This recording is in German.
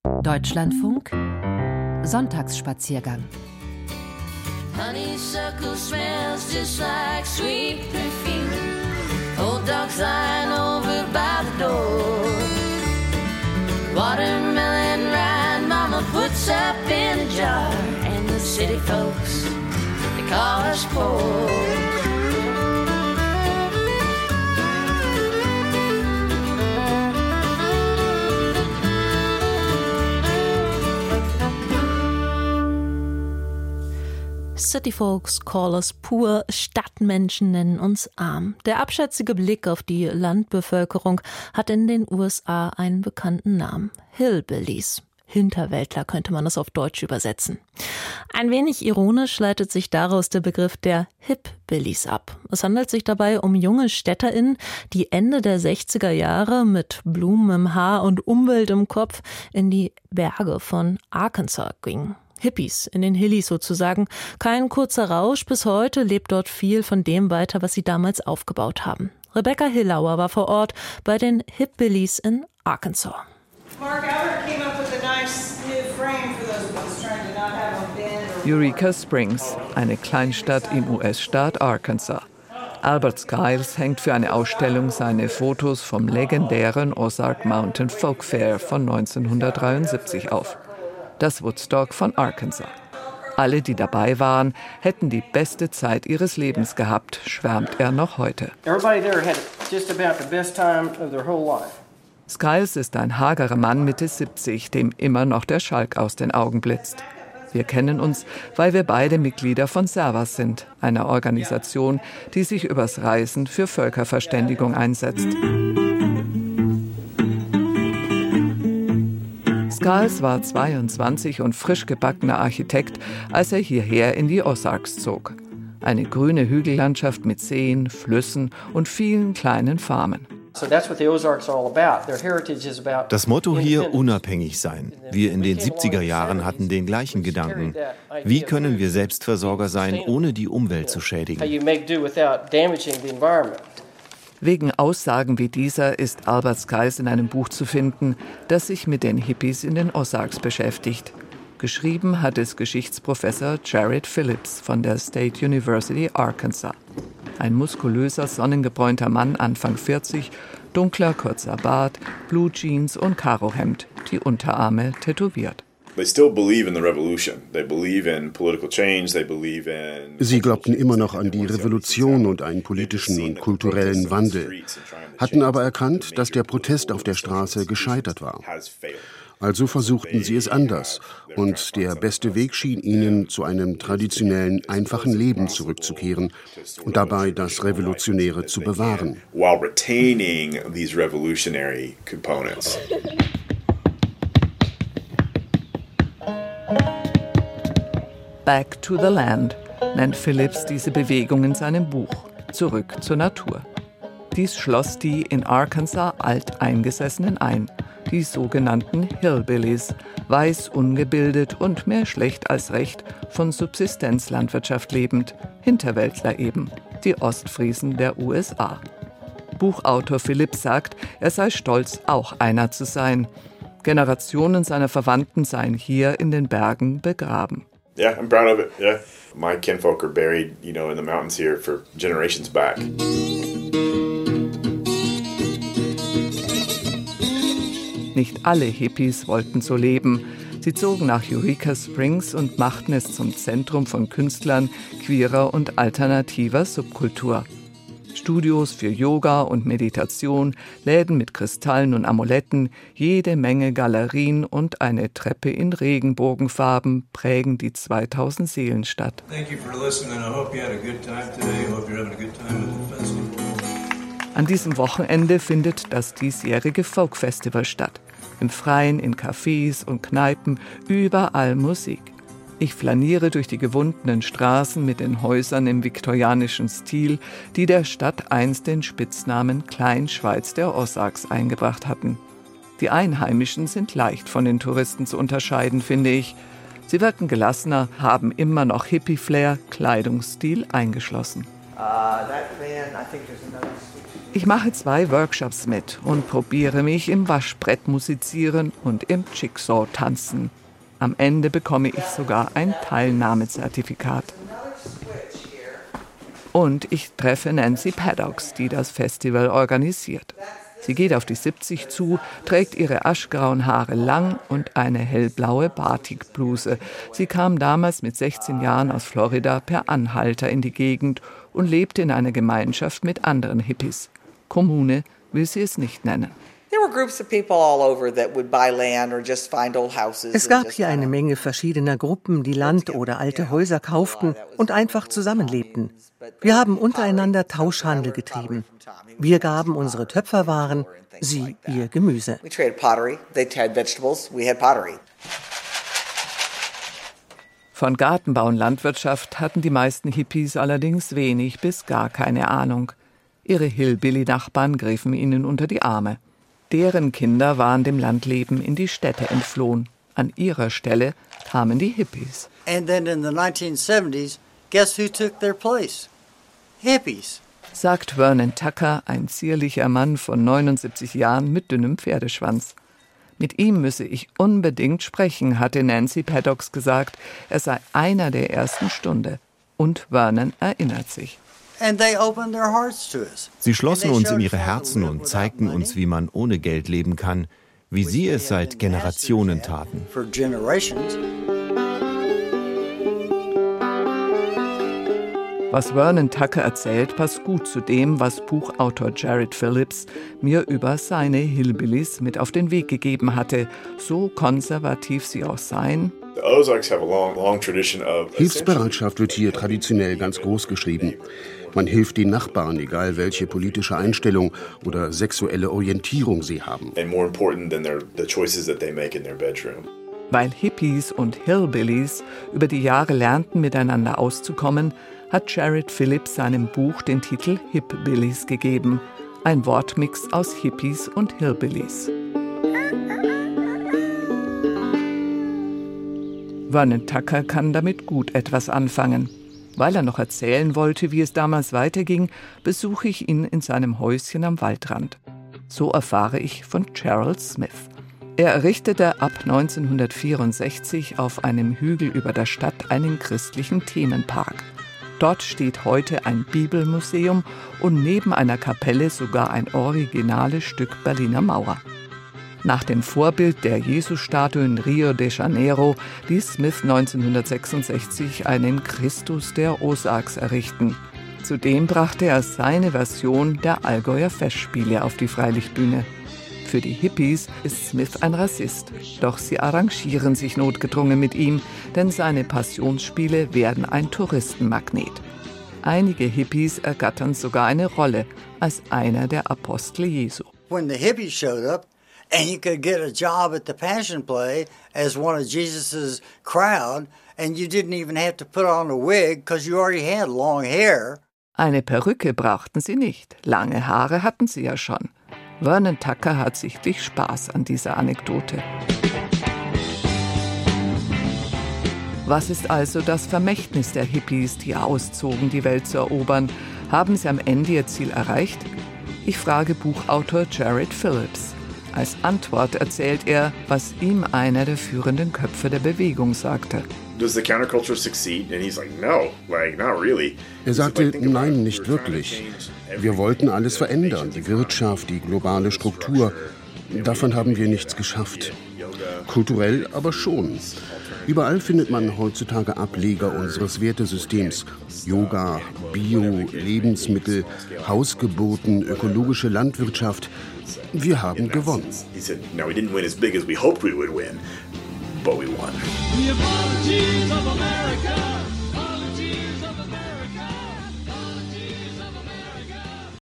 Deutschlandfunk Sonntagsspaziergang. Honeysuckle smells just like sweet perfume. Old dogs lying over by the door. Watermelon rind mama puts up in a jar. And the city folks, they call us poor. City Folks call us poor, Stadtmenschen nennen uns arm. Der abschätzige Blick auf die Landbevölkerung hat in den USA einen bekannten Namen: Hillbillies. Hinterwäldler könnte man es auf Deutsch übersetzen. Ein wenig ironisch leitet sich daraus der Begriff der Hipbillies ab. Es handelt sich dabei um junge StädterInnen, die Ende der 60er Jahre mit Blumen im Haar und Umwelt im Kopf in die Berge von Arkansas gingen. Hippies in den Hillies sozusagen. Kein kurzer Rausch, bis heute lebt dort viel von dem weiter, was sie damals aufgebaut haben. Rebecca Hillauer war vor Ort bei den Hipbillies in Arkansas. Eureka Springs, eine Kleinstadt im US-Staat Arkansas. Albert Skiles hängt für eine Ausstellung seine Fotos vom legendären Ozark Mountain Folk Fair von 1973 auf. Das Woodstock von Arkansas. Alle, die dabei waren, hätten die beste Zeit ihres Lebens gehabt, schwärmt er noch heute. Skiles ist ein hagerer Mann Mitte 70, dem immer noch der Schalk aus den Augen blitzt. Wir kennen uns, weil wir beide Mitglieder von Servas sind, einer Organisation, die sich übers Reisen für Völkerverständigung einsetzt. Skiles war 22 und frisch gebackener Architekt, als er hierher in die Ozarks zog. Eine grüne Hügellandschaft mit Seen, Flüssen und vielen kleinen Farmen. Das Motto hier: unabhängig sein. Wir in den 70er Jahren hatten den gleichen Gedanken. Wie können wir Selbstversorger sein, ohne die Umwelt zu schädigen? Wegen Aussagen wie dieser ist Albert Skiles in einem Buch zu finden, das sich mit den Hippies in den Ozarks beschäftigt. Geschrieben hat es Geschichtsprofessor Jared Phillips von der State University Arkansas. Ein muskulöser, sonnengebräunter Mann, Anfang 40, dunkler, kurzer Bart, Blue Jeans und Karohemd, die Unterarme tätowiert. Sie glaubten immer noch an die Revolution und einen politischen und kulturellen Wandel, hatten aber erkannt, dass der Protest auf der Straße gescheitert war. Also versuchten sie es anders, und der beste Weg schien ihnen, zu einem traditionellen, einfachen Leben zurückzukehren und dabei das Revolutionäre zu bewahren. Back to the Land nennt Phillips diese Bewegung in seinem Buch. Zurück zur Natur. Dies schloss die in Arkansas Alteingesessenen ein, die sogenannten Hillbillies, weiß, ungebildet und mehr schlecht als recht von Subsistenzlandwirtschaft lebend, Hinterwäldler eben, die Ostfriesen der USA. Buchautor Phillips sagt, er sei stolz, auch einer zu sein. Generationen seiner Verwandten seien hier in den Bergen begraben. Yeah, I'm proud of it. Yeah, my kinfolk are buried, in the mountains here for generations back. Nicht alle Hippies wollten so leben. Sie zogen nach Eureka Springs und machten es zum Zentrum von Künstlern, queerer und alternativer Subkultur. Studios für Yoga und Meditation, Läden mit Kristallen und Amuletten, jede Menge Galerien und eine Treppe in Regenbogenfarben prägen die 2000 Seelenstadt. An diesem Wochenende findet das diesjährige Folk-Festival statt. Im Freien, in Cafés und Kneipen, überall Musik. Ich flaniere durch die gewundenen Straßen mit den Häusern im viktorianischen Stil, die der Stadt einst den Spitznamen Kleinschweiz der Ozarks eingebracht hatten. Die Einheimischen sind leicht von den Touristen zu unterscheiden, finde ich. Sie wirken gelassener, haben immer noch Hippie-Flair, Kleidungsstil eingeschlossen. Ich mache 2 Workshops mit und probiere mich im Waschbrettmusizieren und im Jigsaw-Tanzen. Am Ende bekomme ich sogar ein Teilnahmezertifikat. Und ich treffe Nancy Paddocks, die das Festival organisiert. Sie geht auf die 70 zu, trägt ihre aschgrauen Haare lang und eine hellblaue Batikbluse. Sie kam damals mit 16 Jahren aus Florida per Anhalter in die Gegend und lebte in einer Gemeinschaft mit anderen Hippies. Kommune will sie es nicht nennen. Es gab hier eine Menge verschiedener Gruppen, die Land oder alte Häuser kauften und einfach zusammenlebten. Wir haben untereinander Tauschhandel getrieben. Wir gaben unsere Töpferwaren, sie ihr Gemüse. Von Gartenbau und Landwirtschaft hatten die meisten Hippies allerdings wenig bis gar keine Ahnung. Ihre Hillbilly-Nachbarn griffen ihnen unter die Arme. Deren Kinder waren dem Landleben in die Städte entflohen. An ihrer Stelle kamen die Hippies. And then in the 1970s, guess who took their place? Hippies. Sagt Vernon Tucker, ein zierlicher Mann von 79 Jahren mit dünnem Pferdeschwanz. Mit ihm müsse ich unbedingt sprechen, hatte Nancy Paddocks gesagt. Er sei einer der ersten Stunde. Und Vernon erinnert sich. Sie schlossen uns in ihre Herzen und zeigten uns, wie man ohne Geld leben kann, wie sie es seit Generationen taten. Was Vernon Tucker erzählt, passt gut zu dem, was Buchautor Jared Phillips mir über seine Hillbillies mit auf den Weg gegeben hatte, so konservativ sie auch seien. Hilfsbereitschaft wird hier traditionell ganz groß geschrieben. Man hilft den Nachbarn, egal welche politische Einstellung oder sexuelle Orientierung sie haben. Weil Hippies und Hillbillies über die Jahre lernten, miteinander auszukommen, hat Jared Phillips seinem Buch den Titel Hipbillies gegeben. Ein Wortmix aus Hippies und Hillbillies. Vernon Tucker kann damit gut etwas anfangen. Weil er noch erzählen wollte, wie es damals weiterging, besuche ich ihn in seinem Häuschen am Waldrand. So erfahre ich von Gerald Smith. Er errichtete ab 1964 auf einem Hügel über der Stadt einen christlichen Themenpark. Dort steht heute ein Bibelmuseum und neben einer Kapelle sogar ein originales Stück Berliner Mauer. Nach dem Vorbild der Jesusstatue in Rio de Janeiro ließ Smith 1966 einen Christus der Ozarks errichten. Zudem brachte er seine Version der Allgäuer Festspiele auf die Freilichtbühne. Für die Hippies ist Smith ein Rassist, doch sie arrangieren sich notgedrungen mit ihm, denn seine Passionsspiele werden ein Touristenmagnet. Einige Hippies ergattern sogar eine Rolle als einer der Apostel Jesu. When the hippies showed up, and you could get a job at the Passion Play as one of Jesus's crowd, and you didn't even have to put on a wig because you already had long hair. Eine Perücke brauchten sie nicht, lange Haare hatten sie ja schon. Vernon Tucker hat sichtlich Spaß an dieser Anekdote. Was ist also das Vermächtnis der Hippies, die auszogen, die Welt zu erobern? Haben sie am Ende ihr Ziel erreicht? Ich frage Buchautor Jared Phillips. Als Antwort erzählt er, was ihm einer der führenden Köpfe der Bewegung sagte. Er sagte, nein, nicht wirklich. Wir wollten alles verändern, die Wirtschaft, die globale Struktur. Davon haben wir nichts geschafft. Kulturell aber schon. Überall findet man heutzutage Ableger unseres Wertesystems. Yoga, Bio, Lebensmittel, Hausgeburten, ökologische Landwirtschaft. Wir haben gewonnen. But we won.